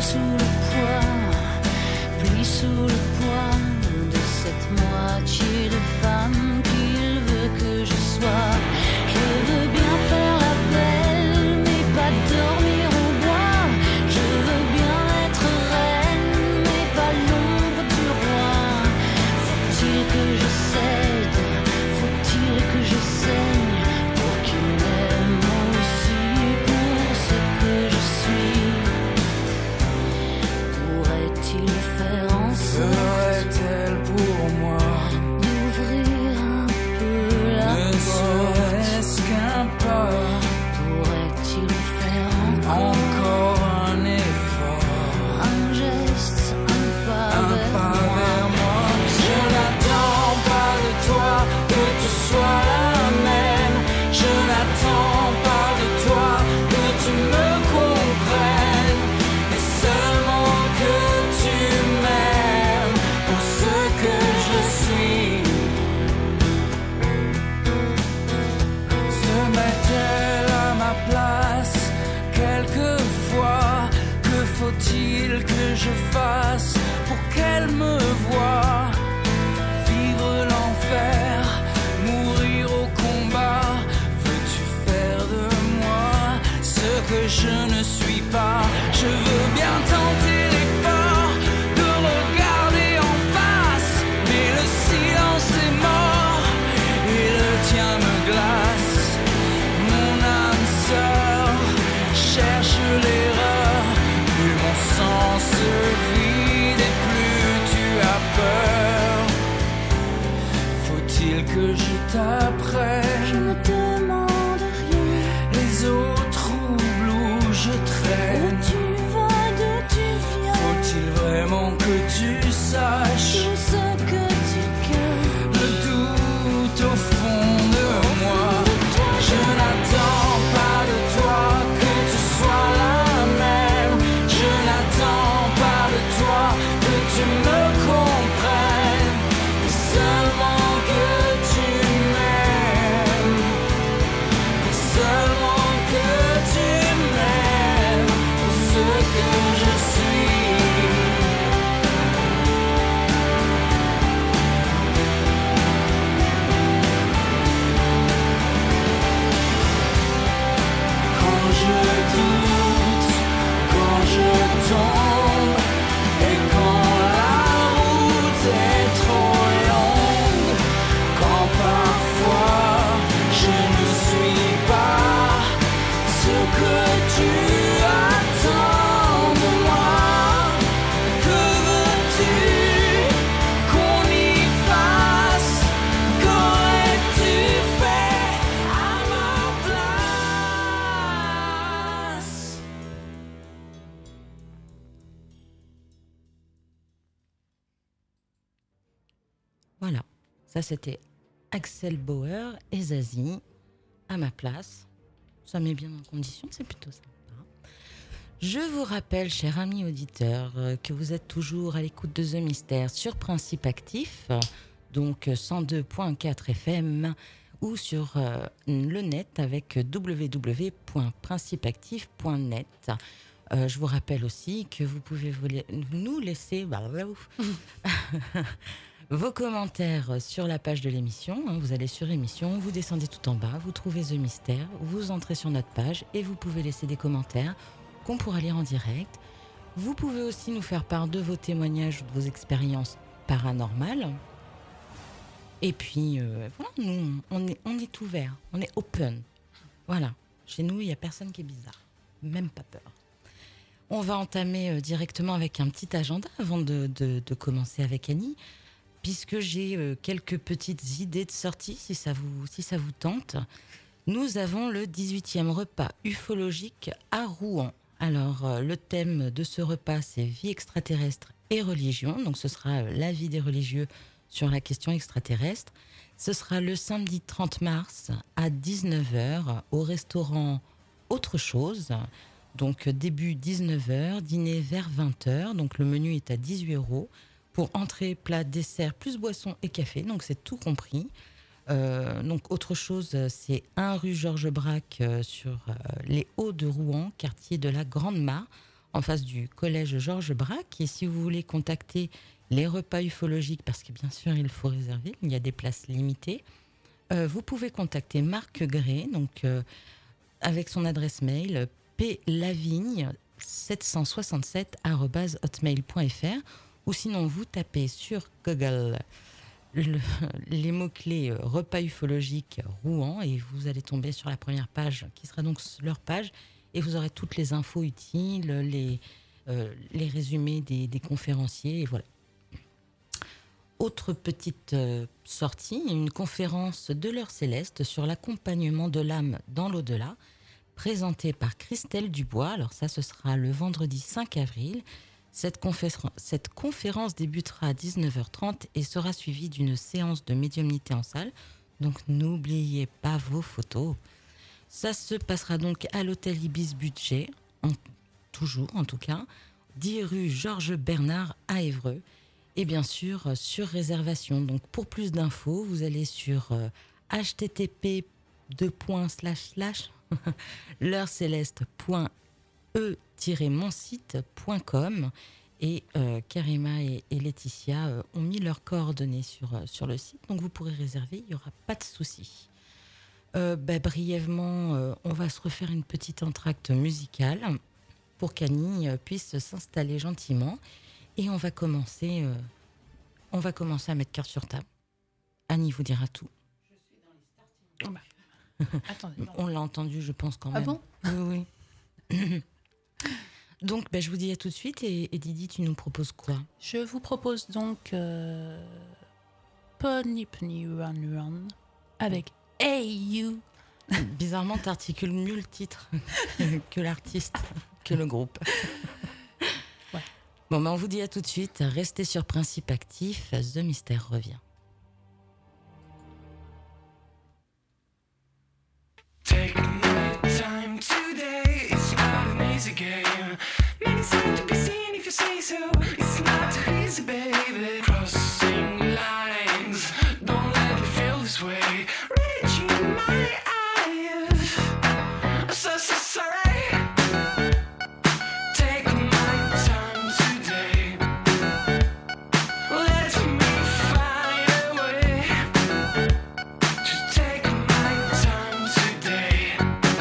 sous le poids, plie sous le poids de cette moitié de femme qu'il veut que je sois. Je veux bien faire la belle, mais pas dormir au bois. Je veux bien être reine, mais pas l'ombre du roi. Faut-il que je cède, faut-il que je saigne pour qu'il m'aime aussi pour ce que je suis? Pourrait-il faire en sorte Serait-elle pour moi d'ouvrir un peu la ne porte? serait-ce qu'un pas, Pourrait-il faire encore un effort, un geste, un pas un vers pas moi? vers moi? Je n'attends pas de toi que tu sois la même. Je n'attends pas de toi que tu me comprennes, mais seulement que tu m'aimes pour ce que je suis. Se met-elle à ma place quelquefois? Que faut-il que je fasse pour qu'elle me voie? Vivre l'enfer, mourir au combat. Veux-tu faire de moi ce que je ne suis pas? Je veux bien tenter l'effort de regarder en face, mais le silence est mort et le tien me glace. Mon âme sœur cherche l'erreur, plus mon sang se vide et plus tu as peur. Faut-il que je t'apprenne Je ne demande rien. les eaux troubles où je Où traîne? tu vas, d'où tu viens, Faut-il vraiment que tu saches tout ce que tu crains. le doute au fond de moi? Je n'attends pas de toi que tu sois la même. Je n'attends pas de toi que tu me comprennes, mais seulement que tu m'aimes. Mais seulement que tu m'aimes pour ce que je suis. Quand je doute, quand je tombe, et quand la route est trop longue, quand parfois je ne suis pas ce que tu attends de moi. Que veux-tu qu'on y fasse? Qu'aurais-tu fait à ma place? Voilà, ça c'était Axel Bauer et Zazie à ma place. Ça met bien en condition, c'est plutôt sympa. Je vous rappelle, chers amis auditeurs, que vous êtes toujours à l'écoute de The Mystère sur Principe Actif, donc 102.4 FM ou sur le net avec www.principeactif.net. Je vous rappelle aussi que vous pouvez nous laisser vos commentaires sur la page de l'émission. Vous allez sur émission, vous descendez tout en bas, vous trouvez The Mystère, vous entrez sur notre page et vous pouvez laisser des commentaires qu'on pourra lire en direct. Vous pouvez aussi nous faire part de vos témoignages ou de vos expériences paranormales. Et puis, voilà, nous, on est ouvert, on est open. Voilà, chez nous, il n'y a personne qui est bizarre, même pas peur. On va entamer directement avec un petit agenda avant de commencer avec Annie, puisque j'ai quelques petites idées de sortie, si ça vous tente. Nous avons le 18e repas ufologique à Rouen. Alors, le thème de ce repas, c'est vie extraterrestre et religion. Donc, ce sera l'avis des religieux sur la question extraterrestre. Ce sera le samedi 30 mars à 19h au restaurant Autre Chose. Donc, début 19h, dîner vers 20h. Donc, le menu est à 18 € pour entrée, plat, dessert, plus boisson et café. Donc, c'est tout compris. Donc autre chose, c'est 1 rue Georges Braque sur les Hauts de Rouen, quartier de la Grande Mare, en face du collège Georges Braque. Et si vous voulez contacter les repas ufologiques, parce que bien sûr il faut réserver, il y a des places limitées, vous pouvez contacter Marc Gray, donc avec son adresse mail plavigne767@hotmail.fr, ou sinon vous tapez sur Google les mots-clés repas ufologiques Rouen et vous allez tomber sur la première page qui sera donc leur page, et vous aurez toutes les infos utiles, les résumés des conférenciers, et voilà. Autre petite sortie, une conférence de l'heure céleste sur l'accompagnement de l'âme dans l'au-delà, présentée par Christelle Dubois. Alors ça, ce sera le vendredi 5 avril. Cette conférence débutera à 19h30 et sera suivie d'une séance de médiumnité en salle. Donc n'oubliez pas vos photos. Ça se passera donc à l'hôtel Ibis Budget, toujours en tout cas, 10 rue Georges Bernard à Évreux. Et bien sûr, sur réservation. Donc, pour plus d'infos, vous allez sur http://leurcéleste.e-monsite.com et Karima et Laetitia ont mis leurs coordonnées sur le site. Donc, vous pourrez réserver, il n'y aura pas de souci. Brièvement, on va se refaire une petite entracte musicale pour qu'Annie puisse s'installer gentiment. Et on va commencer à mettre carte sur table. Annie vous dira tout. Je suis dans les starting. Attendez. On l'a entendu, je pense quand même. Ah bon ? Oui. Donc, je vous dis à tout de suite. Et Didi, tu nous proposes quoi ? Je vous propose donc Pony Pony Run Run avec Hey You. Bizarrement, t'articules mieux le titre que l'artiste, que le groupe. Ouais. Bon, on vous dit à tout de suite. Restez sur Principe Actif. The Mystère revient. Take my time today, it's not an easy game. Many seem to be seen if you say so. It's not too easy, baby. Crossing lines, don't let me feel this way. Reaching my eyes, so sorry. Take my time today. Let me find a way to take my time today.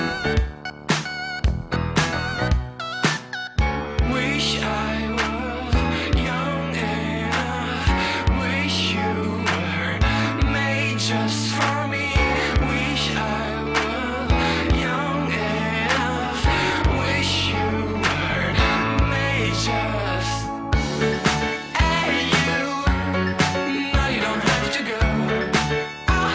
Wish I was young enough. Wish you were made just for me. Wish I was young enough. Wish you were made just. Hey you, no you don't have to go. Oh,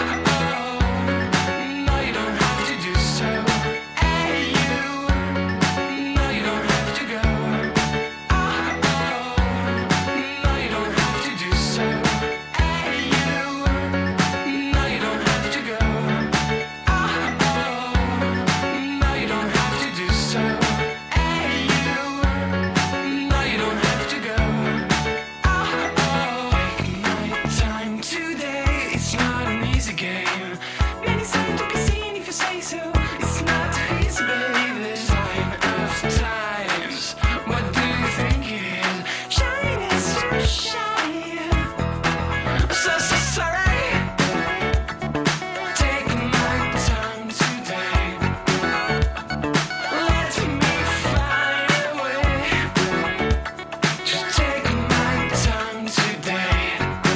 no you don't have to do so. Hey you, no you don't have to go. Oh, no you don't have to do so. Hey you, no you don't have to go. Oh, no you don't have to do so. Hey you, no you don't have to go. Take my time today, it's not an easy game. Many seem to be seen if you say so. It's not too easy, baby. Sign of times, what do you think it is? Shine is to shine. So sorry. Take my time today. Let me find a way to take my time today.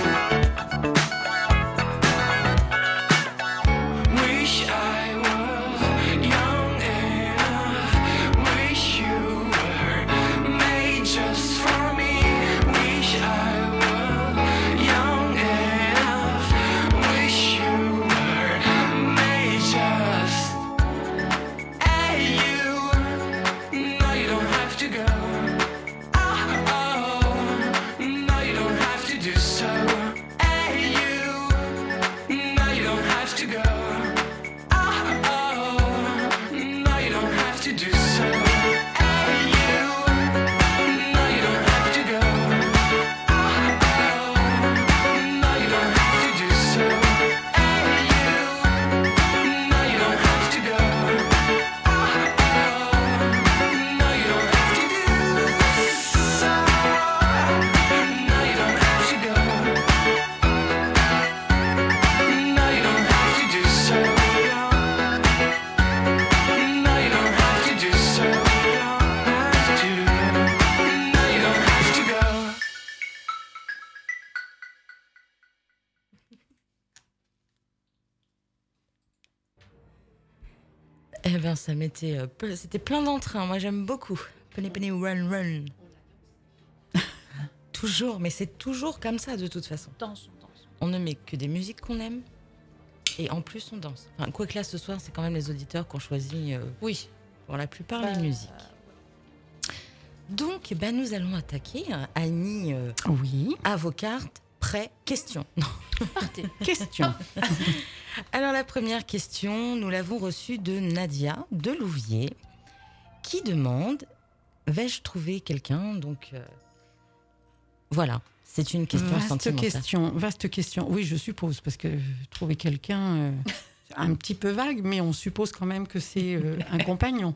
Wish I was young enough. Wish you were made just for me. Wish I was young enough. Wish you were made just. Hey you, no you don't have to go. Oh, no you don't have to do so. Hey you, no you don't have to go. Oh, no you don't have to do so. Hey you, no you don't have to go. Oh, no you don't have to do so. Hey you, no you don't have to go. Oh, no you don't have to do ben, c'était plein d'entrain. Moi, j'aime beaucoup. Penny Penny Run Run. Toujours, mais c'est toujours comme ça de toute façon. Danse. On ne met que des musiques qu'on aime et en plus on danse. Enfin, quoique là, ce soir, c'est quand même les auditeurs qui ont choisi Oui. pour la plupart les musiques. Donc, ben, nous allons attaquer. Annie, Oui. à vos cartes. Prêt, question. Non. Question. Alors, la première question, nous l'avons reçue de Nadia de Louviers qui demande « Vais-je trouver quelqu'un ?» Donc, voilà, c'est une question sentimentale. Vaste question. Oui, je suppose, parce que trouver quelqu'un, un petit peu vague, mais on suppose quand même que c'est un compagnon.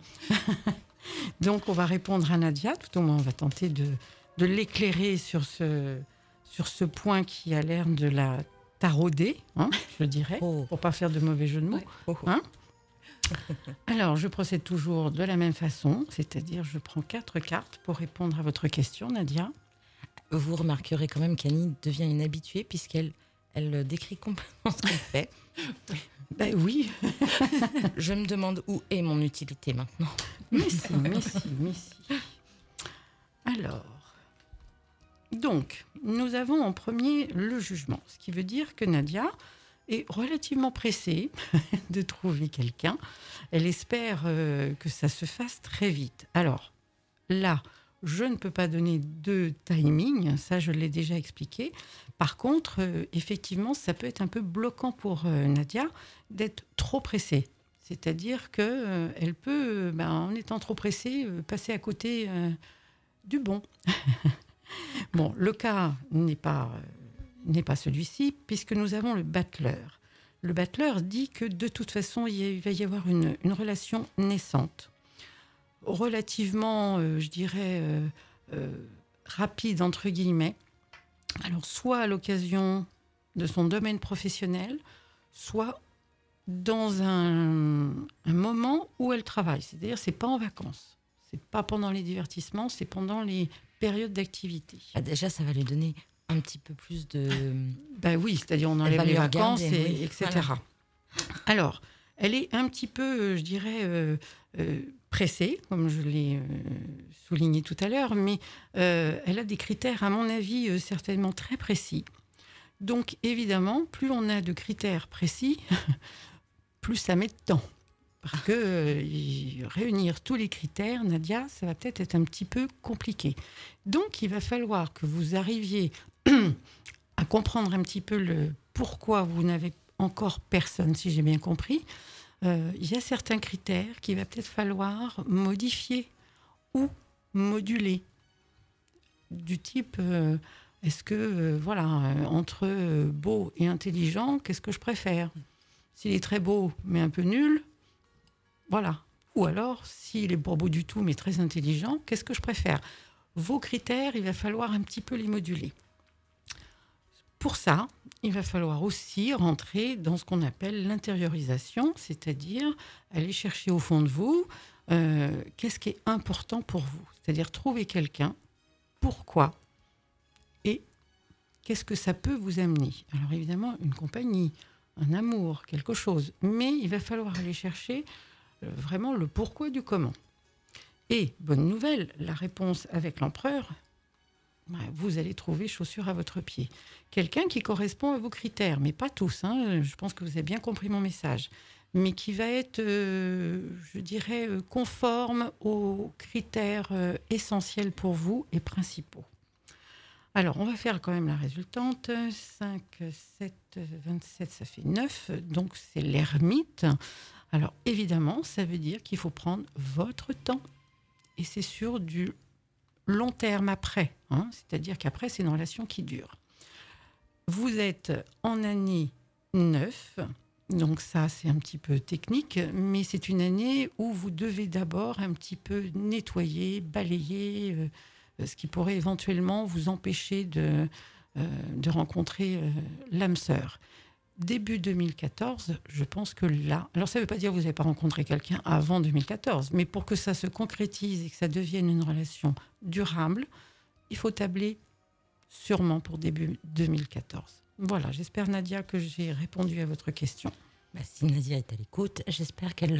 Donc, on va répondre à Nadia, tout au moins on va tenter de l'éclairer sur ce point qui a l'air de la tarauder, hein, je dirais, pour pas faire de mauvais jeu de mots. Ouais. Hein. Alors, je procède toujours de la même façon, c'est-à-dire je prends 4 cartes pour répondre à votre question, Nadia. Vous remarquerez quand même qu'Annie devient une habituée puisqu'elle décrit complètement ce qu'elle fait. Ben oui. Je me demande où est mon utilité maintenant. Mais si. Alors, donc, nous avons en premier le jugement, ce qui veut dire que Nadia est relativement pressée de trouver quelqu'un. Elle espère que ça se fasse très vite. Alors, là, je ne peux pas donner de timing, ça je l'ai déjà expliqué. Par contre, effectivement, ça peut être un peu bloquant pour Nadia d'être trop pressée. C'est-à-dire qu'elle peut, en étant trop pressée, passer à côté du bon. Bon, le cas n'est pas celui-ci, puisque nous avons le battleur. Le battleur dit que de toute façon, il va y avoir une relation naissante. Relativement, je dirais, rapide, entre guillemets. Alors, soit à l'occasion de son domaine professionnel, soit dans un moment où elle travaille. C'est-à-dire, c'est pas en vacances. C'est pas pendant les divertissements, c'est pendant les périodes d'activité. Ah, déjà, ça va lui donner un petit peu plus de... Ben oui, c'est-à-dire on enlève les vacances, etc. Voilà. Alors, elle est un petit peu, je dirais, pressée, comme je l'ai souligné tout à l'heure, mais elle a des critères, à mon avis, certainement très précis. Donc, évidemment, plus on a de critères précis, plus ça met de temps. Parce que réunir tous les critères, Nadia, ça va peut-être être un petit peu compliqué. Donc, il va falloir que vous arriviez à comprendre un petit peu le pourquoi vous n'avez encore personne, si j'ai bien compris. Il y a certains critères qu'il va peut-être falloir modifier ou moduler. Du type, est-ce que, entre beau et intelligent, qu'est-ce que je préfère ? S'il est très beau, mais un peu nul, voilà. Ou alors, s'il est pas beau du tout, mais très intelligent, qu'est-ce que je préfère ? Vos critères, il va falloir un petit peu les moduler. Pour ça, il va falloir aussi rentrer dans ce qu'on appelle l'intériorisation, c'est-à-dire aller chercher au fond de vous qu'est-ce qui est important pour vous. C'est-à-dire trouver quelqu'un, pourquoi et qu'est-ce que ça peut vous amener. Alors évidemment, une compagnie, un amour, quelque chose, mais il va falloir aller chercher vraiment le pourquoi du comment. Et, bonne nouvelle, la réponse avec l'empereur, vous allez trouver chaussure à votre pied. Quelqu'un qui correspond à vos critères, mais pas tous, hein, je pense que vous avez bien compris mon message, mais qui va être, je dirais, conforme aux critères essentiels pour vous et principaux. Alors, on va faire quand même la résultante. 5, 7, 27, ça fait 9, donc c'est l'ermite. Alors, évidemment, ça veut dire qu'il faut prendre votre temps. Et c'est sur du long terme après. Hein, c'est-à-dire qu'après, c'est une relation qui dure. Vous êtes en année 9. Donc ça, c'est un petit peu technique. Mais c'est une année où vous devez d'abord un petit peu nettoyer, balayer, ce qui pourrait éventuellement vous empêcher de rencontrer l'âme sœur. Début 2014, je pense que là... Alors, ça ne veut pas dire que vous n'avez pas rencontré quelqu'un avant 2014, mais pour que ça se concrétise et que ça devienne une relation durable, il faut tabler sûrement pour début 2014. Voilà, j'espère, Nadia, que j'ai répondu à votre question. Si Nadia est à l'écoute, j'espère qu'elle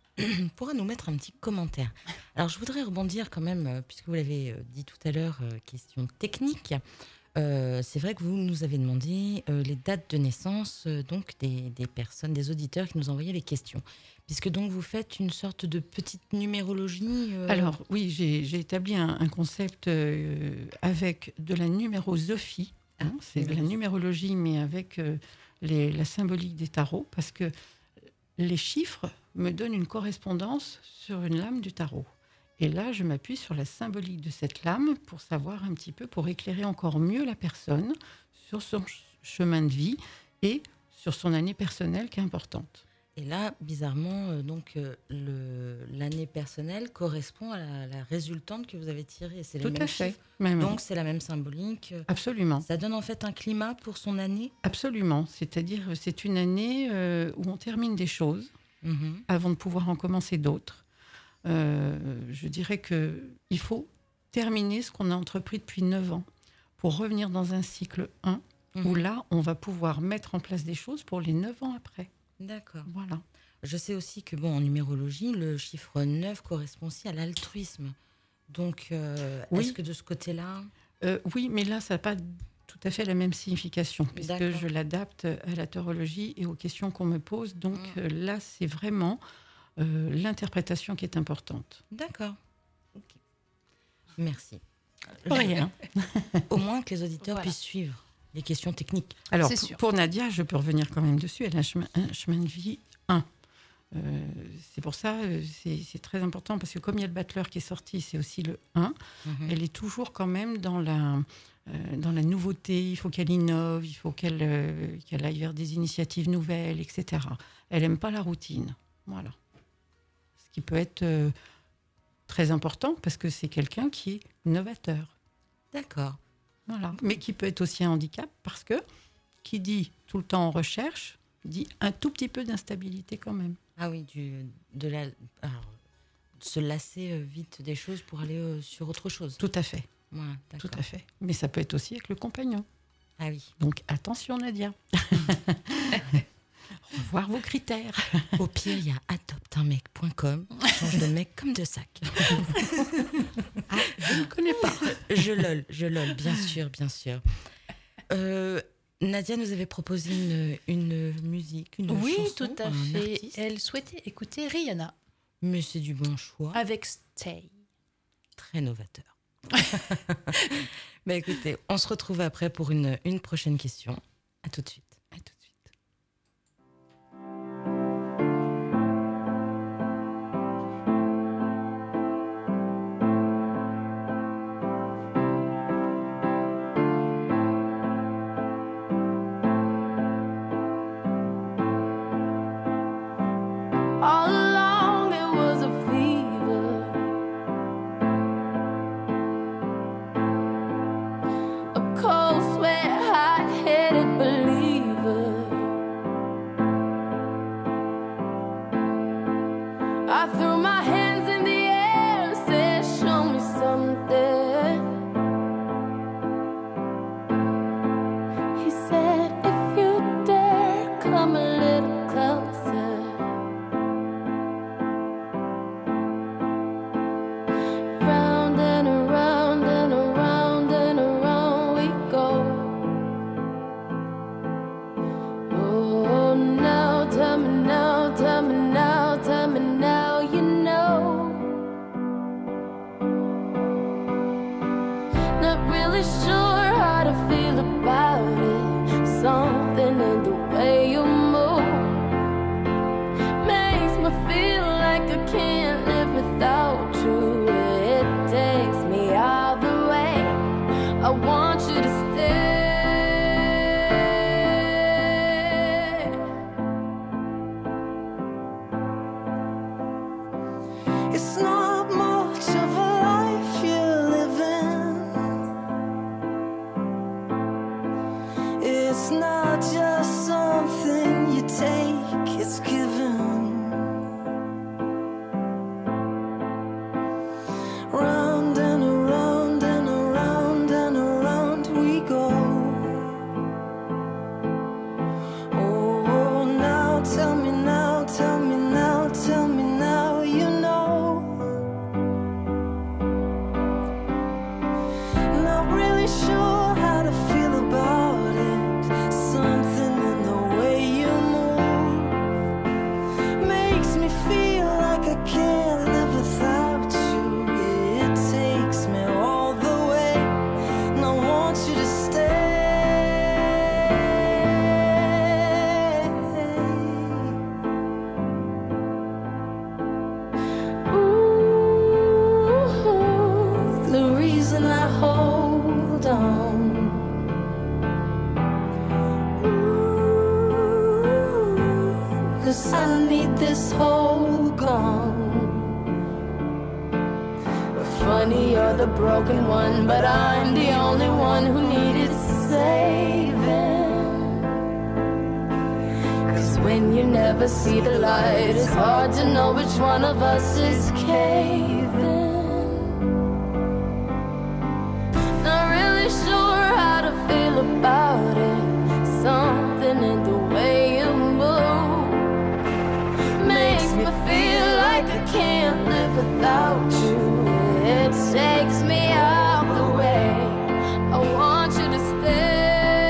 pourra nous mettre un petit commentaire. Alors, je voudrais rebondir quand même, puisque vous l'avez dit tout à l'heure, question technique. C'est vrai que vous nous avez demandé les dates de naissance donc des personnes, des auditeurs qui nous envoyaient les questions. Puisque donc vous faites une sorte de petite numérologie. Alors oui, j'ai établi un concept avec de la numérosophie. C'est de la numérologie, mais avec la symbolique des tarots, parce que les chiffres me donnent une correspondance sur une lame du tarot. Et là, je m'appuie sur la symbolique de cette lame pour savoir un petit peu, pour éclairer encore mieux la personne sur son chemin de vie et sur son année personnelle qui est importante. Et là, bizarrement, l'année personnelle correspond à la résultante que vous avez tirée. C'est les Tout mêmes à fait. chiffres. Même. Donc, c'est la même symbolique. Absolument. Ça donne en fait un climat pour son année. Absolument. C'est-à-dire, c'est une année où on termine des choses avant de pouvoir en commencer d'autres. Je dirais qu'il faut terminer ce qu'on a entrepris depuis 9 ans pour revenir dans un cycle 1 où là, on va pouvoir mettre en place des choses pour les 9 ans après. D'accord. Voilà. Je sais aussi que, en numérologie, le chiffre 9 correspond aussi à l'altruisme. Donc, oui. Est-ce que de ce côté-là... Oui, mais là, ça n'a pas tout à fait la même signification, puisque D'accord. je l'adapte à la tarologie et aux questions qu'on me pose. Donc là, c'est vraiment l'interprétation qui est importante. D'accord. Ok. Merci. Rien. Au moins que les auditeurs puissent suivre les questions techniques. Alors, C'est sûr. pour Nadia, je peux revenir quand même dessus. Elle a un chemin de vie 1. C'est pour ça, c'est très important, parce que comme il y a le battleur qui est sorti, c'est aussi le 1. Elle est toujours quand même dans la nouveauté. Il faut qu'elle innove, il faut qu'elle aille vers des initiatives nouvelles, etc. Elle n'aime pas la routine. Voilà. Ce qui peut être très important, parce que c'est quelqu'un qui est novateur. D'accord. Voilà. Mais qui peut être aussi un handicap, parce que qui dit tout le temps en recherche, dit un tout petit peu d'instabilité quand même. Ah oui, se lasser vite des choses pour aller sur autre chose. Tout à fait. Voilà, d'accord. Tout à fait. Mais ça peut être aussi avec le compagnon. Ah oui. Donc attention Nadia. Revoir vos critères. Au pire, il y a adopteunmec.com. Change de mec comme de sac. Je ne connais pas. Je lol, bien sûr. Nadia nous avait proposé une musique, une Oui, chanson, tout à un fait. artiste. Elle souhaitait écouter Rihanna Mais c'est du bon choix, avec Stay. très novateur. Écoutez, on se retrouve après pour une prochaine question. À tout de suite. À tout de suite. All along it was a fever, a cold sweat, hot-headed believer. I threw my hands in the air and said, show me something. He said, if you dare, come a little closer. Round and around and around and around we go. Oh, now, tell me now, tell me now, tell me now, you know. Not really sure how to feel about it. Something in the way you move makes me feel like I can't live without you. It takes me all the way. I want you to stay. It's not much of a life you're living. sure how to feel about it. Something in the way you move makes me feel like I can't live without you. It takes me all the way, and I want you to stay. Ooh, the reason I hold on. Ooh, 'cause I need this whole gone. Funny, you're the broken one, but I'm the only one who needed saving. 'Cause when you never see the light, it's hard to know which one of us is caving. Not really sure how to feel about it. Something in the way you move makes me feel like I can't live without you. It takes me out the way. I want you to stay.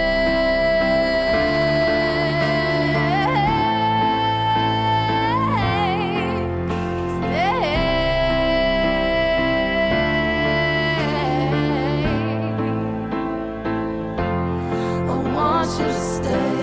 I want you to stay.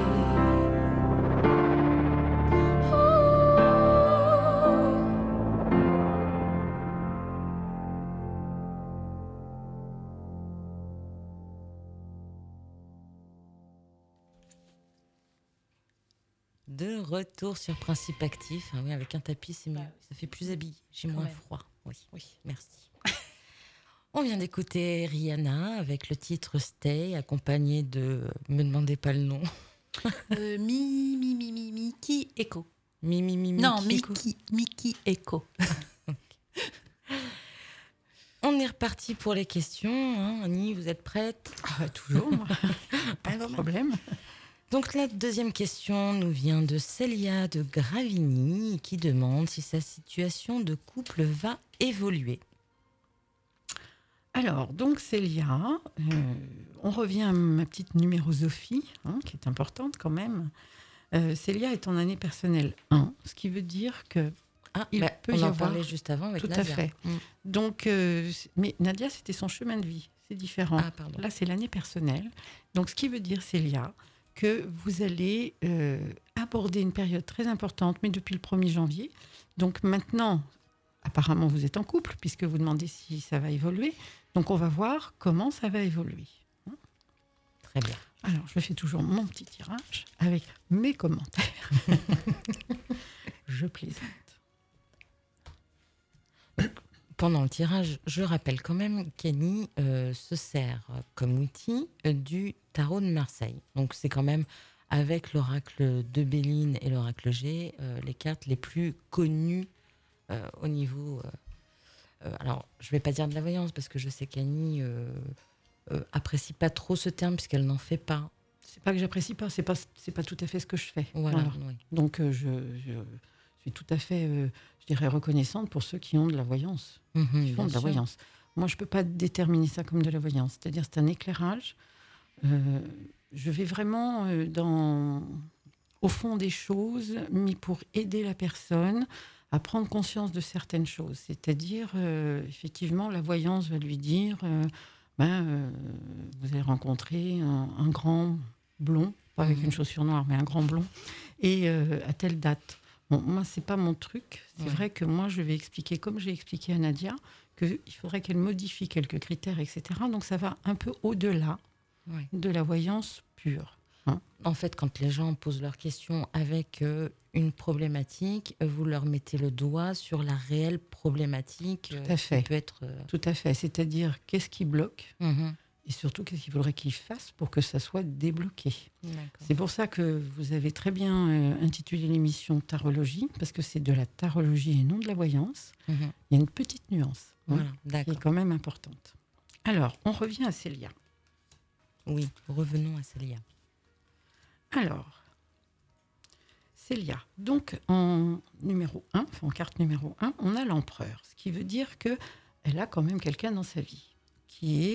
De retour sur Principe Actif. Ah oui, avec un tapis, c'est mieux. Ouais. Ça fait plus habillé. J'ai Quand moins même. froid. Oui, merci. On vient d'écouter Rihanna avec le titre Stay, accompagné de... Me demandez pas le nom. Mickey Echo. Mimi. Non, Kiko. Mickey Echo. On est reparti pour les questions. Hein. Annie, vous êtes prête? Toujours, moi. Pas de problème. Donc la deuxième question nous vient de Célia de Gravigny qui demande si sa situation de couple va évoluer. Alors, donc Célia, on revient à ma petite numérosophie, hein, qui est importante quand même. Célia est en année personnelle 1, ce qui veut dire que il peut on y en avoir... parlait juste avant avec Tout Nadia. à fait. Donc, mais Nadia, c'était son chemin de vie, c'est différent. Ah, pardon. Là, c'est l'année personnelle. Donc, ce qui veut dire, Célia, que vous allez aborder une période très importante, mais depuis le 1er janvier. Donc maintenant, apparemment, vous êtes en couple, puisque vous demandez si ça va évoluer. Donc, on va voir comment ça va évoluer. Très bien. Alors, je fais toujours mon petit tirage avec mes commentaires. Je plaisante. Pendant le tirage, je rappelle quand même qu'Annie se sert comme outil du tarot de Marseille. Donc c'est quand même avec l'oracle de Béline et l'oracle G les cartes les plus connues au niveau... alors, je ne vais pas dire de la voyance parce que je sais qu'Annie apprécie pas trop ce terme puisqu'elle n'en fait pas. C'est pas que j'apprécie pas, c'est pas tout à fait ce que je fais. Voilà. Voilà. Oui. Donc, je suis tout à fait, je dirais, reconnaissante pour ceux qui ont de la voyance, qui font Bien de la sûr. voyance. Moi, je ne peux pas déterminer ça comme de la voyance. C'est-à-dire, c'est un éclairage. Je vais vraiment au fond des choses, mais pour aider la personne à prendre conscience de certaines choses. C'est-à-dire, effectivement, la voyance va lui dire, vous allez rencontrer un grand blond, pas avec une chaussure noire, mais un grand blond, et à telle date. Bon, moi, c'est pas mon truc. C'est vrai que moi, je vais expliquer, comme j'ai expliqué à Nadia, qu'il faudrait qu'elle modifie quelques critères, etc. Donc, ça va un peu au-delà de la voyance pure. Hein. En fait, quand les gens posent leurs questions avec une problématique, vous leur mettez le doigt sur la réelle problématique Tout à fait. qui peut être... Tout à fait. C'est-à-dire, qu'est-ce qui bloque et surtout, qu'est-ce qu'il faudrait qu'il fasse pour que ça soit débloqué. D'accord. C'est pour ça que vous avez très bien intitulé l'émission Tarologie, parce que c'est de la tarologie et non de la voyance. Il y a une petite nuance Voilà, qui d'accord. est quand même importante. Alors, on revient à Célia. Oui, revenons à Célia. Alors, Célia, donc en numéro 1, en carte numéro 1, on a l'empereur, ce qui veut dire qu'elle a quand même quelqu'un dans sa vie, qui est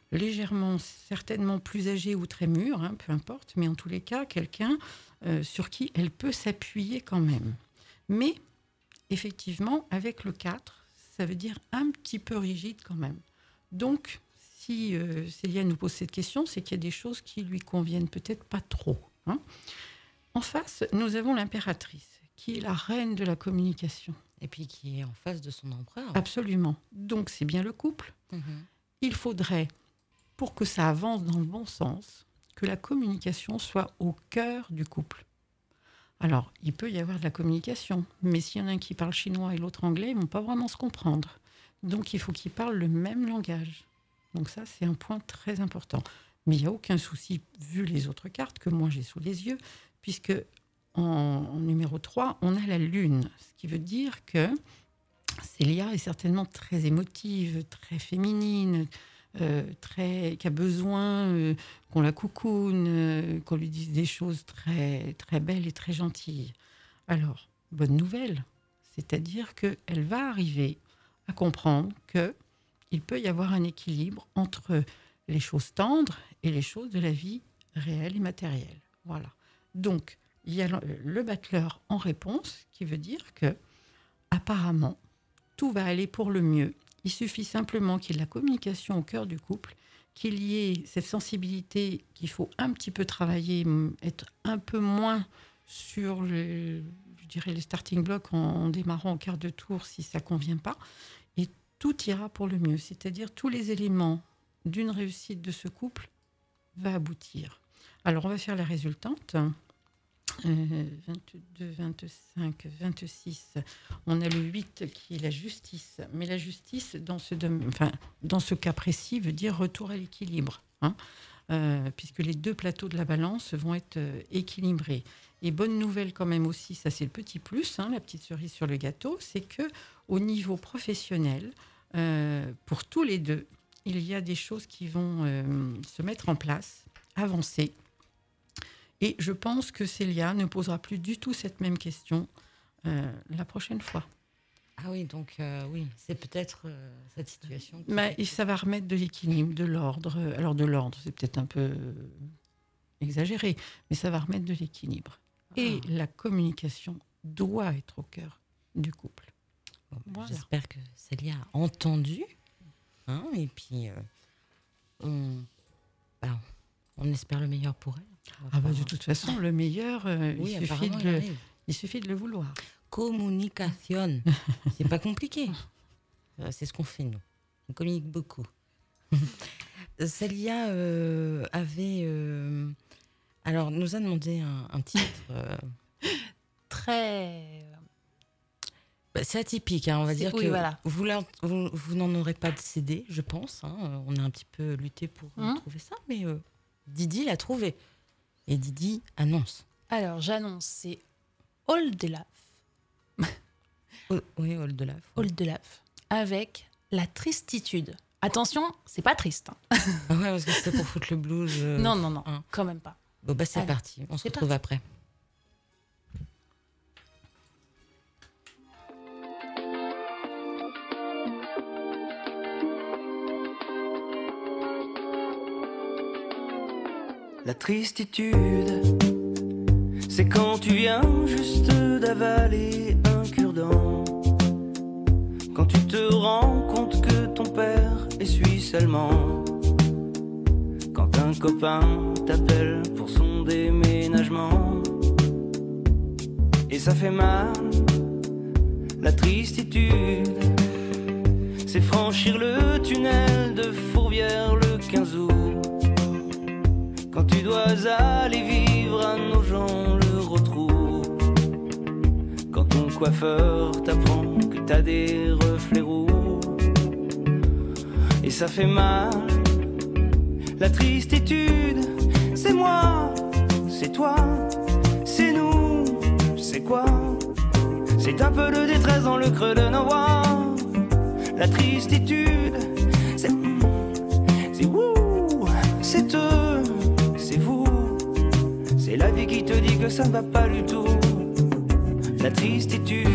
légèrement, certainement plus âgé ou très mûr, hein, peu importe, mais en tous les cas, quelqu'un sur qui elle peut s'appuyer quand même. Mais effectivement, avec le 4, ça veut dire un petit peu rigide quand même. Donc, si Célia nous pose cette question, c'est qu'il y a des choses qui lui conviennent peut-être pas trop. Hein. En face, nous avons l'impératrice, qui est la reine de la communication. Et puis qui est en face de son empereur. Absolument. Donc, c'est bien le couple. Il faudrait, pour que ça avance dans le bon sens, que la communication soit au cœur du couple. Alors, il peut y avoir de la communication, mais s'il y en a un qui parle chinois et l'autre anglais, ils ne vont pas vraiment se comprendre. Donc, il faut qu'ils parlent le même langage. Donc ça, c'est un point très important. Mais il n'y a aucun souci, vu les autres cartes que moi j'ai sous les yeux, puisque en numéro 3, on a la lune. Ce qui veut dire que Célia est certainement très émotive, très féminine, qui a besoin qu'on la coucoune, qu'on lui dise des choses très, très belles et très gentilles. Alors, bonne nouvelle, c'est-à-dire qu'elle va arriver à comprendre qu'il peut y avoir un équilibre entre les choses tendres et les choses de la vie réelle et matérielle. Voilà. Donc, il y a le battleur en réponse qui veut dire que, apparemment, tout va aller pour le mieux. Il suffit simplement qu'il y ait de la communication au cœur du couple, qu'il y ait cette sensibilité qu'il faut un petit peu travailler, être un peu moins sur les starting blocks en démarrant au quart de tour si ça ne convient pas. Et tout ira pour le mieux. C'est-à-dire tous les éléments d'une réussite de ce couple va aboutir. Alors, on va faire la résultante. 22, 25, 26. On a le 8 qui est la justice. Mais la justice, dans ce cas précis, veut dire retour à l'équilibre. Hein, puisque les deux plateaux de la balance vont être équilibrés. Et bonne nouvelle quand même aussi, ça c'est le petit plus, hein, la petite cerise sur le gâteau, c'est qu'au niveau professionnel, pour tous les deux, il y a des choses qui vont se mettre en place, avancer. Et je pense que Célia ne posera plus du tout cette même question la prochaine fois. Ah oui, donc oui, c'est peut-être cette situation. Et ça va remettre de l'équilibre, de l'ordre. Alors de l'ordre, c'est peut-être un peu exagéré, mais ça va remettre de l'équilibre. Et la communication doit être au cœur du couple. Bon, voilà. J'espère que Célia a entendu. Hein, et puis, on espère le meilleur pour elle. De toute façon, le meilleur, il suffit de le vouloir. Communication. C'est pas compliqué. C'est ce qu'on fait, nous. On communique beaucoup. Célia nous a demandé un titre très... c'est atypique, hein, on va dire que voilà. vous n'en aurez pas de CD, je pense. Hein. On a un petit peu lutté pour trouver ça, mais Didi l'a trouvé. Et Didi annonce. Alors, j'annonce, c'est Oldelaf. Oui, Oldelaf. Oldelaf, avec la tristitude. Attention, c'est pas triste. Hein. Ah ouais, parce que c'était pour foutre le blues. Non, quand même pas. Bon, c'est parti. On se retrouve après. La tristitude, c'est quand tu viens juste d'avaler un cure-dent. Quand tu te rends compte que ton père est suisse allemand. Quand un copain t'appelle pour son déménagement. Et ça fait mal, la tristitude. C'est franchir le tunnel de Fourvière le 15 août. Quand tu dois aller vivre à Nogent le retrouve. Quand ton coiffeur t'apprend que t'as des reflets roux. Et ça fait mal, la tristitude. C'est moi, c'est toi, c'est nous, c'est quoi? C'est un peu de détresse dans le creux de nos voix. La tristitude, c'est vous, c'est eux, c'est vous. C'est la vie qui te dit que ça ne va pas du tout. La tristitude,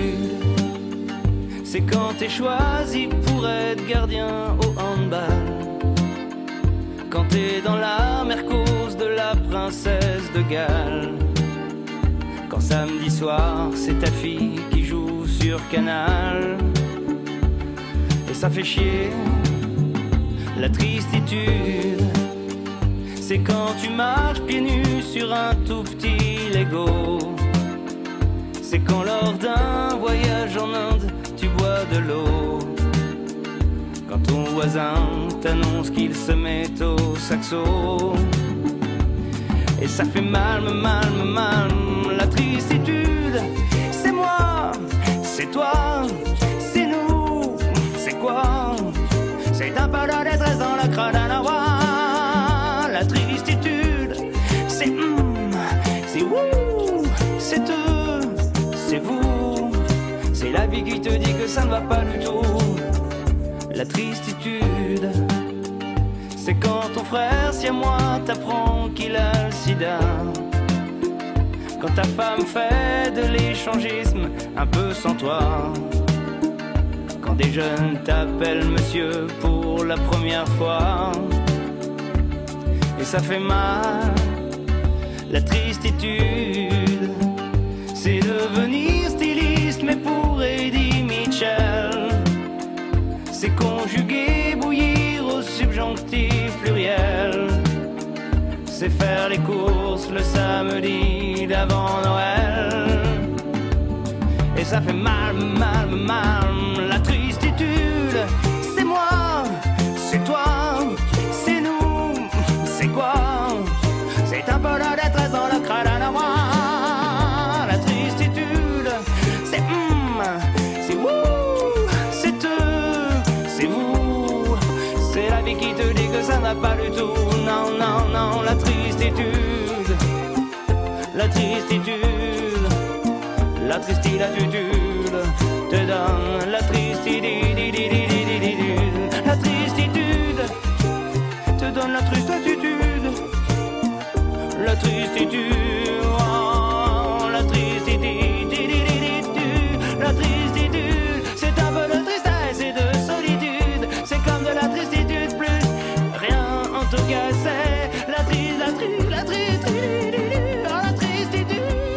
c'est quand t'es choisi pour être gardien au handball. quand t'es dans la mer cause de la princesse de Galles. Quand samedi soir, c'est ta fille qui joue sur Canal. Et ça fait chier, la tristitude. C'est quand tu marches pieds nus sur un tout petit Lego. C'est quand lors d'un voyage en Inde, tu bois de l'eau. Quand ton voisin t'annonce qu'il se met au saxo. Et ça fait mal, la tristitude. C'est moi, c'est toi, c'est nous, c'est quoi? C'est un peu de détresse dans la crâne à la. La tristitude, c'est ouh, c'est eux, c'est vous. C'est la vie qui te dit que ça ne va pas du tout. La tristitude, c'est quand ton frère, si à moi, t'apprend qu'il a le sida. Quand ta femme fait de l'échangisme un peu sans toi. Quand des jeunes t'appellent monsieur pour la première fois. Et ça fait mal, la tristitude. C'est devenir styliste mais pour Eddie Mitchell. C'est conjuguer, bouillir au subjonctif pluriel. C'est faire les courses le samedi d'avant Noël. Et ça fait mal, la tristitude. C'est moi, c'est toi, c'est nous, c'est quoi? C'est un peu la détresse dans la crâne à moi. La tristitude, c'est ouh, c'est eux, c'est vous. C'est la vie qui te dit que ça n'a pas du tout. Non, la tristitude, la tristitude, la tristitude te donne la tristitude, la tristitude te donne la tristitude, la tristitude, oh, la tristitude, la tristitude, c'est un peu de tristesse et de solitude, c'est comme de la tristitude plus rien en tout cas c'est la tristitude, la tristitude, la tristitude.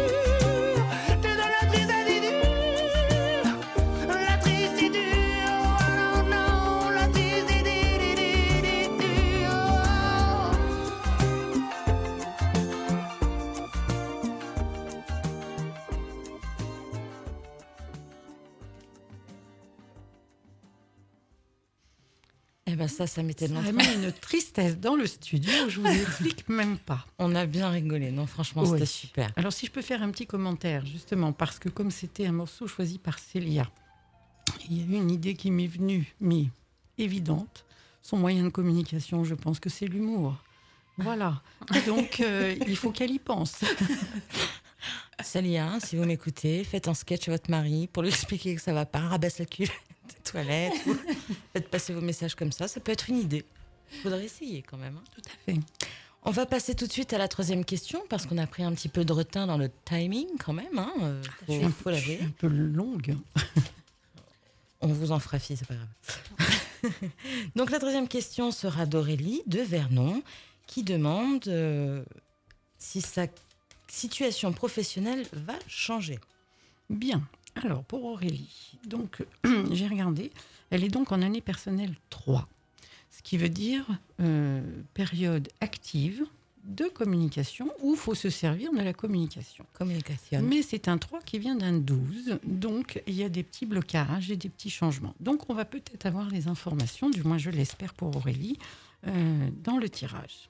Eh ben ça m'est tellement... Ça a mis une tristesse dans le studio, je vous explique même pas. On a bien rigolé, non franchement Oui. c'était super. Alors si je peux faire un petit commentaire, justement, parce que comme c'était un morceau choisi par Célia, il y a eu une idée qui m'est venue, mais évidente. Son moyen de communication, je pense que c'est l'humour. Voilà. Donc, il faut qu'elle y pense. Célia, si vous m'écoutez, faites un sketch à votre mari pour lui expliquer que ça va pas, rabaisse la culotte des toilettes, ou faites passer vos messages comme ça peut être une idée. Il faudrait essayer quand même. Tout à fait. On va passer tout de suite à la troisième question, parce qu'on a pris un petit peu de retard dans le timing quand même. Faut Je suis l'avouer. un peu longue. On vous en fera fi, c'est pas grave. Donc la troisième question sera d'Aurélie de Vernon, qui demande si sa situation professionnelle va changer. Bien. Alors, pour Aurélie, donc, j'ai regardé. Elle est donc en année personnelle 3. Ce qui veut dire période active de communication où il faut se servir de la communication. Communication. Mais c'est un 3 qui vient d'un 12, donc il y a des petits blocages et des petits changements. Donc on va peut-être avoir les informations, du moins je l'espère pour Aurélie, dans le tirage.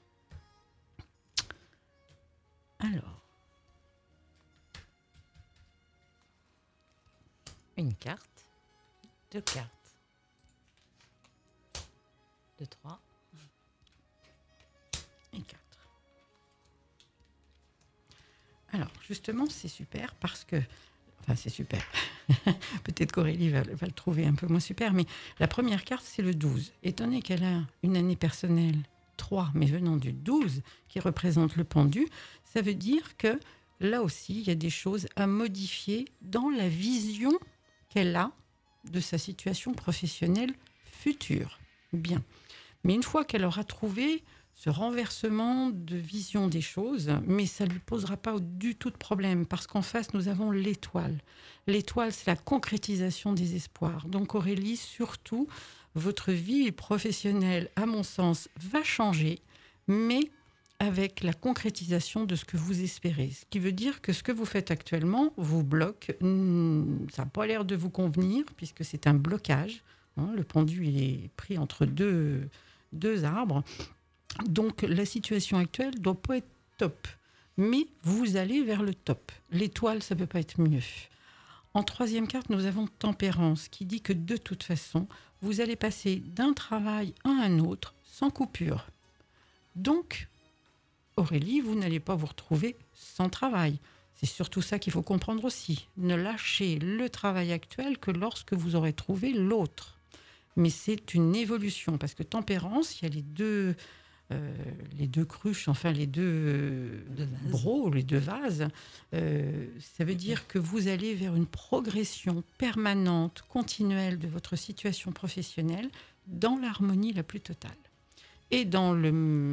Alors. Une carte, 2 cartes, 2, 3 et 4. Alors, justement, c'est super parce que... Enfin, c'est super. Peut-être qu'Aurélie va le trouver un peu moins super, mais la première carte, c'est le 12. Étant donné qu'elle a une année personnelle 3, mais venant du 12, qui représente le pendu, ça veut dire que là aussi, il y a des choses à modifier dans la vision qu'elle a de sa situation professionnelle future. Bien. Mais une fois qu'elle aura trouvé ce renversement de vision des choses, mais ça ne lui posera pas du tout de problème, parce qu'en face, nous avons l'étoile. L'étoile, c'est la concrétisation des espoirs. Donc Aurélie, surtout, votre vie professionnelle, à mon sens, va changer, mais avec la concrétisation de ce que vous espérez. Ce qui veut dire que ce que vous faites actuellement vous bloque. Ça n'a pas l'air de vous convenir, puisque c'est un blocage. Le pendu, il est pris entre deux arbres. Donc, la situation actuelle ne doit pas être top. Mais vous allez vers le top. L'étoile, ça ne peut pas être mieux. En troisième carte, nous avons Tempérance, qui dit que de toute façon, vous allez passer d'un travail à un autre sans coupure. Donc, Aurélie, vous n'allez pas vous retrouver sans travail. C'est surtout ça qu'il faut comprendre aussi. Ne lâchez le travail actuel que lorsque vous aurez trouvé l'autre. Mais c'est une évolution, parce que Tempérance, il y a les deux cruches, enfin les deux brocs, les deux vases. Ça veut dire que vous allez vers une progression permanente, continuelle de votre situation professionnelle dans l'harmonie la plus totale. Et dans le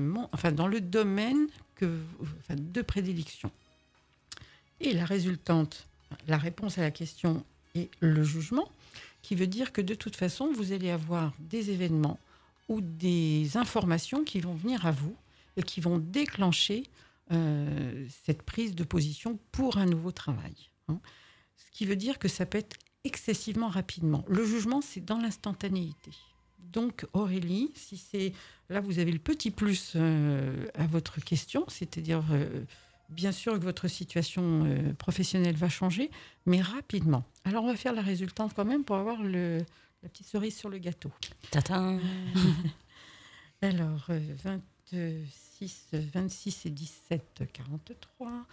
domaine de prédilection. Et la résultante, la réponse à la question est le jugement, qui veut dire que de toute façon, vous allez avoir des événements ou des informations qui vont venir à vous et qui vont déclencher cette prise de position pour un nouveau travail. Ce qui veut dire que ça peut être excessivement rapidement. Le jugement, c'est dans l'instantanéité. Donc Aurélie, si c'est là vous avez le petit plus à votre question, c'est-à-dire bien sûr que votre situation professionnelle va changer, mais rapidement. Alors on va faire la résultante quand même pour avoir la petite cerise sur le gâteau. Tatin. Alors 26 et 17, 43,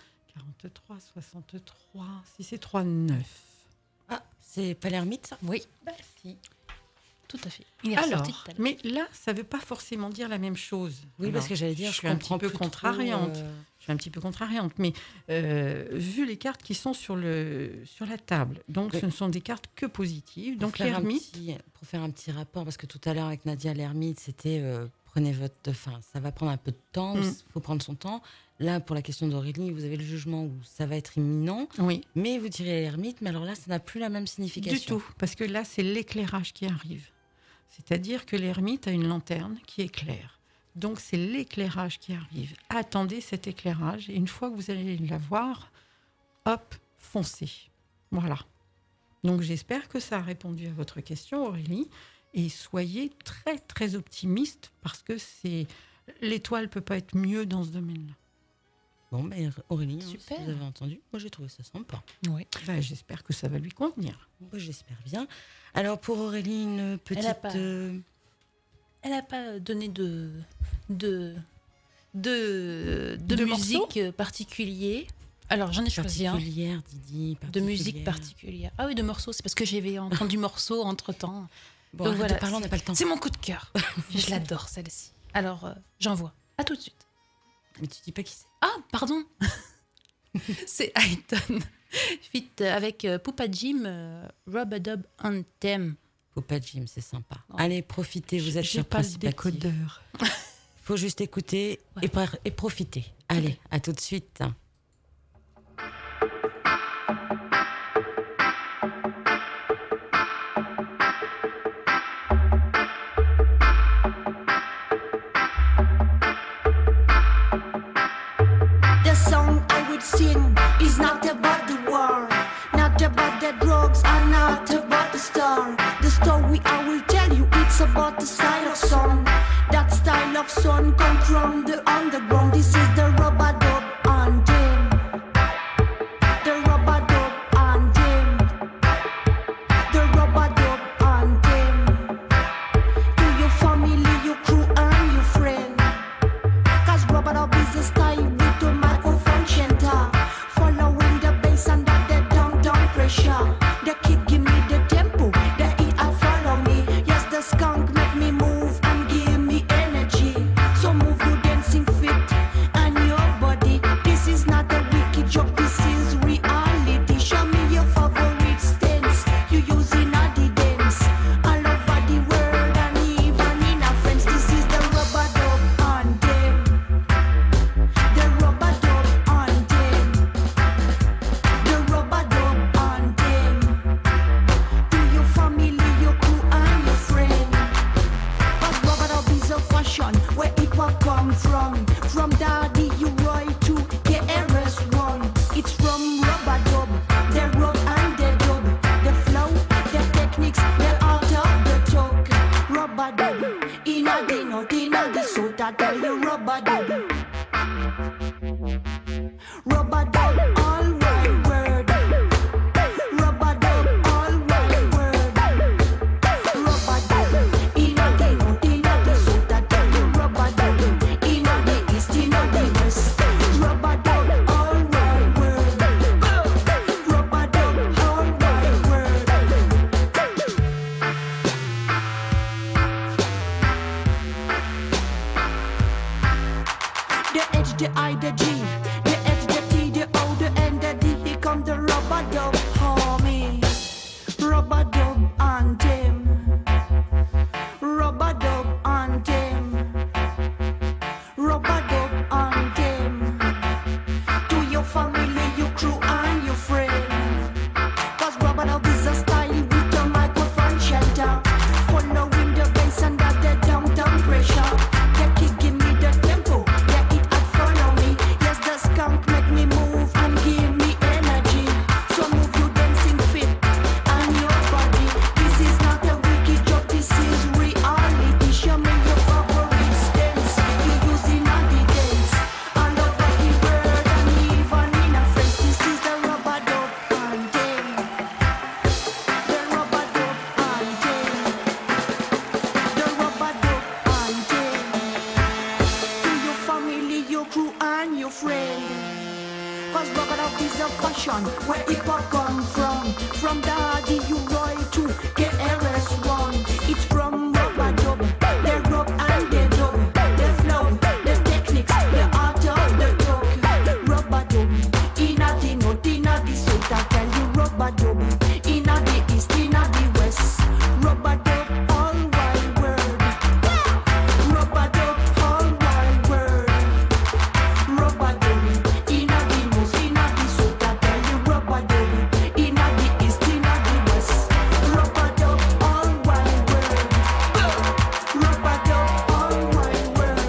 63, 6 et 3, 9. Ah, c'est pas l'ermite ça ? Oui. Bah si. Tout à fait. Il est ressorti tout à l'heure. Mais là, ça ne veut pas forcément dire la même chose. Oui, alors, parce que j'allais dire, je suis un petit peu contrariante. Je suis un petit peu contrariante, mais vu les cartes qui sont sur la table, donc ce ne sont des cartes que positives. Donc l'ermite. Pour faire un petit rapport, parce que tout à l'heure avec Nadia, l'ermite, c'était prenez votre. Enfin, ça va prendre un peu de temps, il faut prendre son temps. Là, pour la question d'Aurélie, vous avez le jugement où ça va être imminent. Oui. Mais vous tirez l'ermite, mais alors là, ça n'a plus la même signification. Du tout, parce que là, c'est l'éclairage qui arrive. C'est-à-dire que l'ermite a une lanterne qui éclaire. Donc, c'est l'éclairage qui arrive. Attendez cet éclairage et une fois que vous allez l'avoir, hop, foncez. Voilà. Donc, j'espère que ça a répondu à votre question, Aurélie. Et soyez très, très optimiste parce que l'étoile ne peut pas être mieux dans ce domaine-là. Bon, ben Aurélie, super. Si vous avez entendu, moi j'ai trouvé ça sympa. Oui. Ben, j'espère que ça va lui convenir. Moi, j'espère bien. Alors pour Aurélie, une petite... Elle n'a pas donné de musique particulier. Alors j'en ai choisi un. Particulière, Didi. De musique particulière. Ah oui, de morceaux. C'est parce que j'avais entendu morceaux entre-temps. Bon, donc voilà, on n'a pas le temps. C'est mon coup de cœur. Je l'adore celle-ci. Alors j'envoie. À tout de suite. Mais tu dis pas qui c'est. Ah, pardon. C'est Ayton. Fit avec Poupa Jim, Rub-a-Dub Anthem. Poupa Jim, c'est sympa. Oh. Allez, profitez, vous êtes sur Principe Actif. décodeur. Faut juste écouter et profiter. Allez, à tout de suite. The song I would sing is not about the war, not about the drugs, and not about the star. The story I will tell you, it's about the style of song. That style of song comes from the underground. This is the Rub-a-Dub Anthem. The Rub-a-Dub Anthem. The Rub-a-Dub Anthem. To your family, your crew, and your friend. 'Cause Rub-a-Dub is a style with the microphone center. Following the bass under the down pressure. The kick give me the tempo, the EI follow me. Yes, the skunk make me move and give me energy. So move your dancing feet. inna the suit, I tell you rub-a-dub. Rub-a-dub, all right word. Rub-a-dub, all right word. Rub-a-dub, inna the north, inna the south, I tell you rub-a-dub. Inna the east, inna the west. Rub-a-dub, all right word. Rub-a-dub, all right word. The H, the I, the G, the H, the T, the O, the N, the D. Here come the rub-a-dub, homie. Rub-a-dub anthem. Rub-a-dub anthem. Rub-a-dub anthem. To your family, your crew, and your friends. 'Cause rub-a-dub is a style with a microphone shelter. Following the bass under the downtown pressure. Yeah, it give me the tempo. Yeah, it had follow me. Yes, the skunk make me move and give me energy. So move your dancing feet and your body. This is not a wicked joke, this is reality. Show me your favorite stance. You using on the dance. All over the world and even in a face. This is the rub-a-dub anthem. The rub-a-dub anthem. The rub-a-dub anthem. To your family, your crew, and your friend. 'Cause rub-a-dub is a fashion where hip hop come from. From Daddy you Roy to KRS-One. It's from rub-a-dub. They rub and they dub. The flow, the techniques, the art of the talk. Rub-a-dub. Inna the north, inna the south, I tell you rub-a-dub. Inna the east, inna the west. Rub-a-dub, all wide world. Rub-a-dub, all wide world. Rub-a-dub, inna the north, inna the south, I tell you rub-a-dub. Inna the east, inna the west. Rub-a-dub, all wide world. Rub-a-dub, all wide world.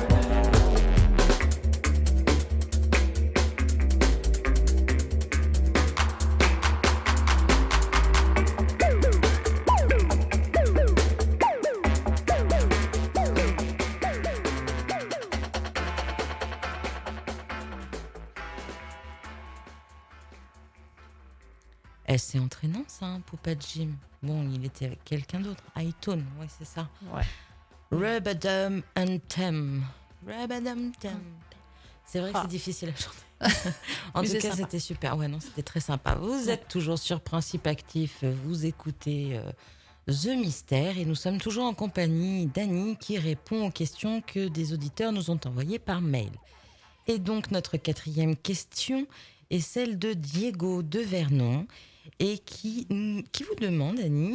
Eh, c'est entraînant ça, hein, Poupa Jim. Bon, il était avec quelqu'un d'autre. Hightone, ouais, c'est ça. Ouais. Rub-a-dum Anthem. Rub-a-dum Tem. C'est vrai que c'est difficile à chanter. En Mais tout c'est cas, sympa. c'était super. Ouais, non, c'était très sympa. Vous êtes toujours sur Principe Actif. Vous écoutez The Mystère et nous sommes toujours en compagnie d'Annie qui répond aux questions que des auditeurs nous ont envoyées par mail. Et donc, notre quatrième question est celle de Diego de Vernon et qui vous demande, Annie,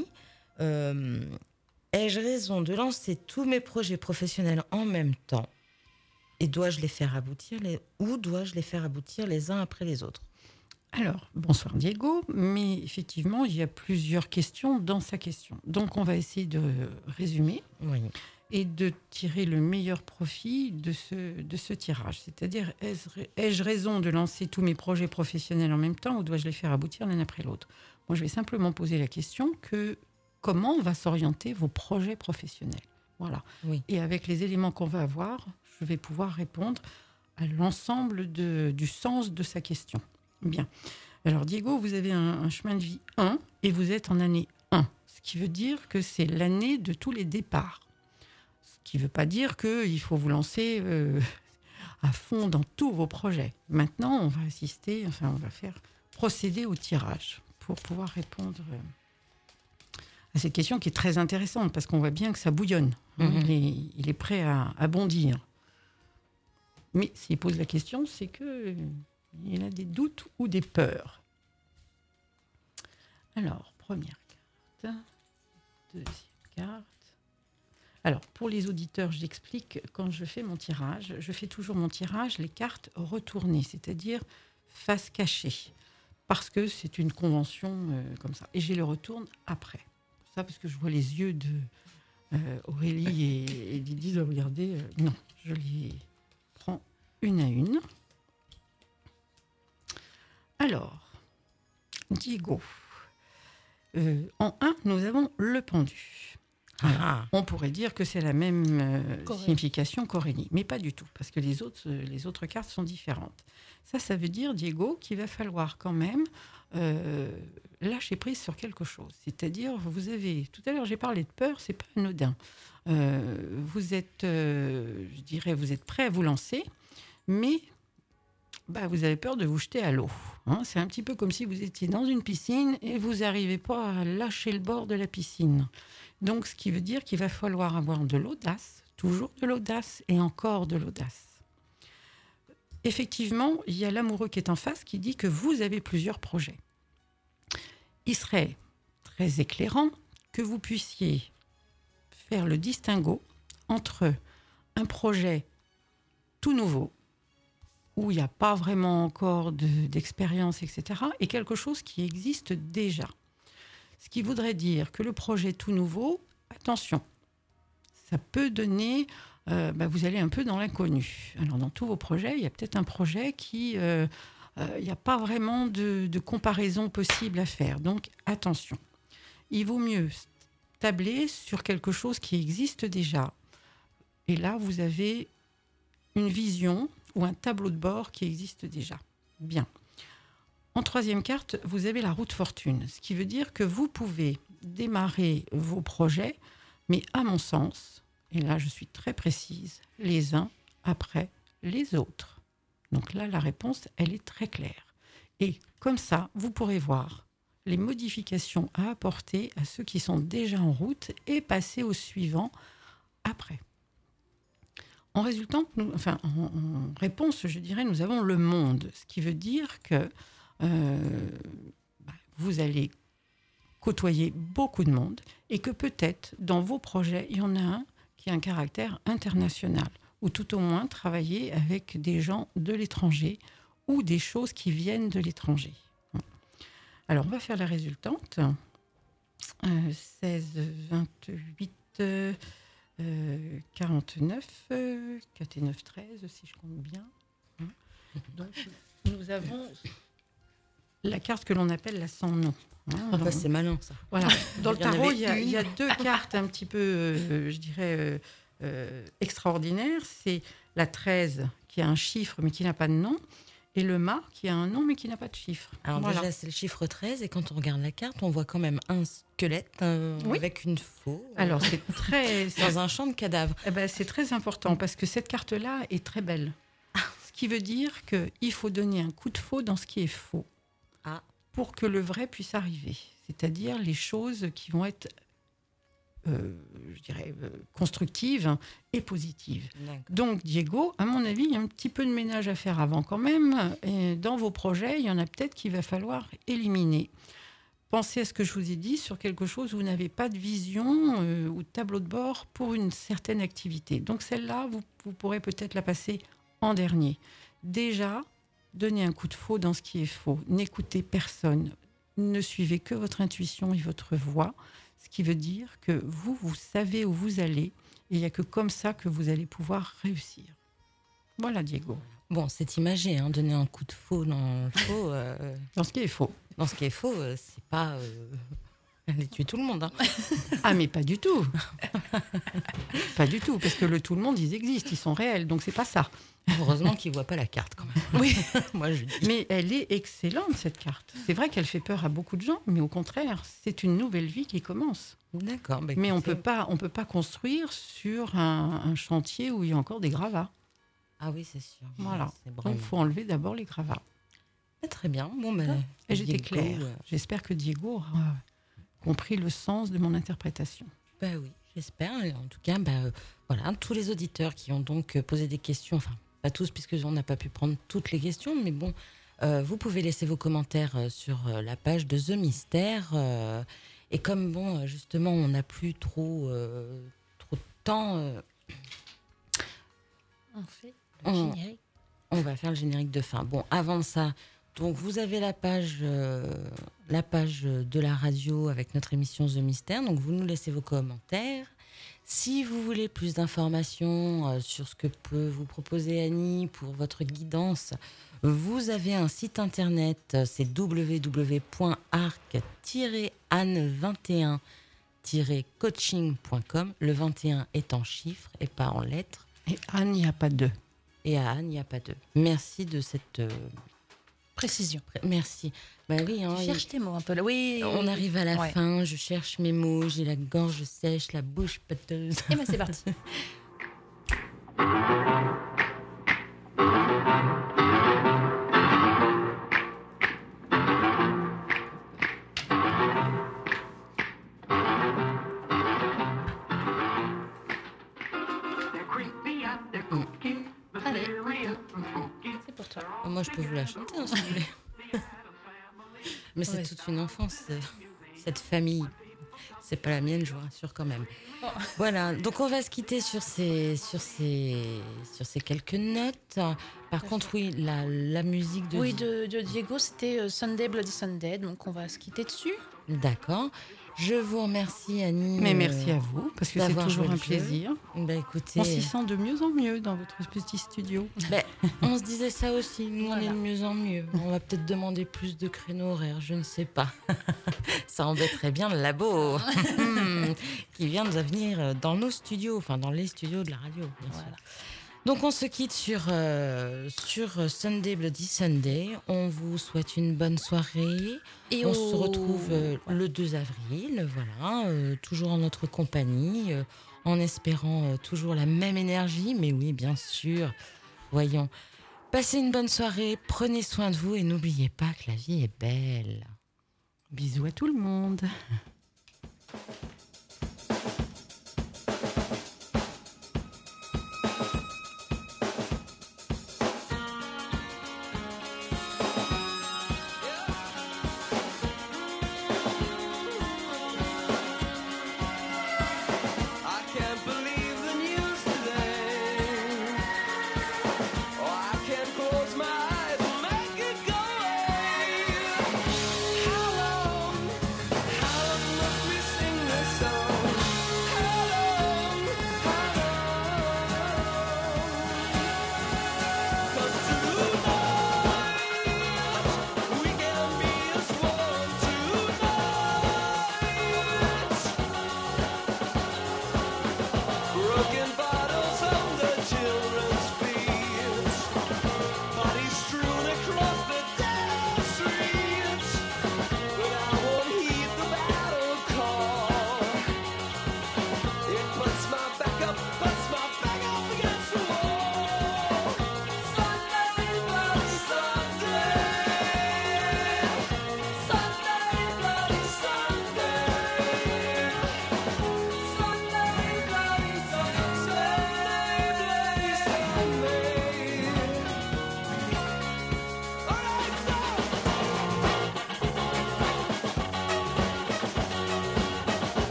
ai-je raison de lancer tous mes projets professionnels en même temps et dois-je les faire aboutir ou dois-je les faire aboutir les uns après les autres? Alors, bonsoir Diego, mais effectivement, il y a plusieurs questions dans sa question. Donc, on va essayer de résumer Oui. et de tirer le meilleur profit de ce tirage. C'est-à-dire, ai-je raison de lancer tous mes projets professionnels en même temps ou dois-je les faire aboutir l'un après l'autre? Moi, je vais simplement poser la question que comment va s'orienter vos projets professionnels? Voilà. Oui. Et avec les éléments qu'on va avoir, je vais pouvoir répondre à l'ensemble du sens de sa question. Bien. Alors, Diego, vous avez un chemin de vie 1 et vous êtes en année 1. Ce qui veut dire que c'est l'année de tous les départs. Ce qui ne veut pas dire qu'il faut vous lancer à fond dans tous vos projets. Maintenant, on va faire procéder au tirage pour pouvoir répondre à cette question qui est très intéressante parce qu'on voit bien que ça bouillonne. Mhm. Il est prêt à bondir. Mais s'il pose la question, c'est qu'il a des doutes ou des peurs. Alors, première carte, deuxième carte. Alors, pour les auditeurs, j'explique, quand je fais mon tirage, je fais toujours mon tirage, les cartes retournées, c'est-à-dire face cachée, parce que c'est une convention comme ça. Et je les retourne après. Ça, parce que je vois les yeux de Aurélie et Didi de regarder. Non, je les prends une à une. Alors, Diego. En 1, nous avons le pendu. Ah. On pourrait dire que c'est la même Qu'Aurélie. signification qu'Aurélie, mais pas du tout, parce que les autres cartes sont différentes. Ça veut dire, Diego, qu'il va falloir quand même lâcher prise sur quelque chose. C'est-à-dire, tout à l'heure j'ai parlé de peur, c'est pas anodin. Vous êtes prêt à vous lancer, mais vous avez peur de vous jeter à l'eau. Hein. C'est un petit peu comme si vous étiez dans une piscine et vous n'arrivez pas à lâcher le bord de la piscine. Donc, ce qui veut dire qu'il va falloir avoir de l'audace, toujours de l'audace et encore de l'audace. Effectivement, il y a l'amoureux qui est en face qui dit que vous avez plusieurs projets. Il serait très éclairant que vous puissiez faire le distinguo entre un projet tout nouveau, où il n'y a pas vraiment encore d'expérience, etc., et quelque chose qui existe déjà. Ce qui voudrait dire que le projet tout nouveau, attention, ça peut donner... vous allez un peu dans l'inconnu. Alors, dans tous vos projets, il y a peut-être un projet qui... il n'y a pas vraiment de comparaison possible à faire. Donc, attention. Il vaut mieux tabler sur quelque chose qui existe déjà. Et là, vous avez une vision ou un tableau de bord qui existe déjà. Bien. En troisième carte, vous avez la roue de fortune, ce qui veut dire que vous pouvez démarrer vos projets, mais à mon sens, et là je suis très précise, les uns après les autres. Donc là, la réponse, elle est très claire. Et comme ça, vous pourrez voir les modifications à apporter à ceux qui sont déjà en route et passer au suivant après. En réponse, je dirais, nous avons le monde, ce qui veut dire que vous allez côtoyer beaucoup de monde et que peut-être dans vos projets, il y en a un qui a un caractère international, ou tout au moins travailler avec des gens de l'étranger ou des choses qui viennent de l'étranger. Alors, on va faire la résultante. 16, 28... 49, 4 et 9, 13, si je compte bien. Donc, nous avons la carte que l'on appelle la sans nom. C'est malin, ça. Voilà. Dans le Il y en tarot, avait il y a deux cartes un petit peu, je dirais, extraordinaires. C'est la 13, qui a un chiffre, mais qui n'a pas de nom, et le mât, qui a un nom, mais qui n'a pas de chiffre. Alors voilà. déjà, c'est le chiffre 13, et quand on regarde la carte, on voit quand même un squelette Oui. avec une faux Alors, c'est très... dans un champ de cadavres. C'est très important, parce que cette carte-là est très belle. Ce qui veut dire qu'il faut donner un coup de faux dans ce qui est faux. Ah. Pour que le vrai puisse arriver. C'est-à-dire les choses qui vont être, je dirais, constructives et positives. D'accord. Donc, Diego, à mon avis, il y a un petit peu de ménage à faire avant quand même. Et dans vos projets, il y en a peut-être qu'il va falloir éliminer. Pensez à ce que je vous ai dit sur quelque chose où vous n'avez pas de vision ou de tableau de bord pour une certaine activité. Donc, celle-là, vous pourrez peut-être la passer en dernier. Déjà, donnez un coup de faux dans ce qui est faux. N'écoutez personne. Ne suivez que votre intuition et votre voix. Ce qui veut dire que vous savez où vous allez. Et il n'y a que comme ça que vous allez pouvoir réussir. Voilà, Diego. Bon, c'est imagé, donner un coup de faux dans le faux. Dans ce qui est faux. Dans ce qui est faux, c'est pas aller tuer tout le monde. Ah, mais pas du tout. Pas du tout, parce que le tout le monde, ils existent, ils sont réels, donc c'est pas ça. Heureusement qu'ils voient pas la carte quand même. Oui, moi je dis. mais elle est excellente, cette carte. C'est vrai qu'elle fait peur à beaucoup de gens, mais au contraire, c'est une nouvelle vie qui commence. D'accord. Mais on peut pas construire sur un chantier où il y a encore des gravats. Ah oui, c'est sûr. Voilà. C'est Donc, il faut enlever d'abord les gravats. très bien. Bon, Et j'étais Diego, claire. J'espère que Diego aura compris le sens de mon interprétation. Oui, j'espère. Et en tout cas, voilà, tous les auditeurs qui ont donc posé des questions, enfin, pas tous, puisqu'on n'a pas pu prendre toutes les questions, mais bon, vous pouvez laisser vos commentaires sur la page de The Mystère. Et comme, justement, on n'a plus trop de temps... On va faire le générique de fin. Bon, avant ça, donc vous avez la page de la radio avec notre émission The Mystère. Donc vous nous laissez vos commentaires. Si vous voulez plus d'informations sur ce que peut vous proposer Annie pour votre guidance, vous avez un site internet, c'est www.arc-anne21 annie-coaching.com. Le 21 est en chiffres et pas en lettres. Et Anne, il n'y a pas deux. Et à Anne, il n'y a pas deux. Merci de cette... Précision. Merci. Bah oui, hein, Tu cherches tes mots un peu là. Oui. on arrive à la Ouais. fin, je cherche mes mots, j'ai la gorge sèche, la bouche pâteuse. Et ben c'est parti. Allez, c'est pour toi. Moi, je peux vous la chanter, hein, si vous voulez. Mais c'est Ouais. toute une enfance, cette famille. C'est pas la mienne, je vous rassure quand même. Voilà, donc on va se quitter sur ces quelques notes. Par contre, oui, la musique de... Oui, de Diego, c'était Sunday Bloody Sunday, donc on va se quitter dessus. D'accord. Je vous remercie, Annie. Mais merci à vous, parce que c'est d'avoir toujours joué un le jeu. plaisir. Bah écoutez, On s'y sent de mieux en mieux dans votre petit studio. bah, on se disait ça aussi. Nous, on Voilà. est de mieux en mieux. On va peut-être demander plus de créneaux horaires, je ne sais pas. Ça embêterait bien le labo qui vient de venir dans nos studios, enfin dans les studios de la radio, bien sûr. Voilà. Donc on se quitte sur Sunday Bloody Sunday. On vous souhaite une bonne soirée. Et On se retrouve ouais. le 2 avril, voilà, toujours en notre compagnie, en espérant toujours la même énergie. Mais oui, bien sûr, voyons. Passez une bonne soirée, prenez soin de vous et n'oubliez pas que la vie est belle. Bisous à tout le monde.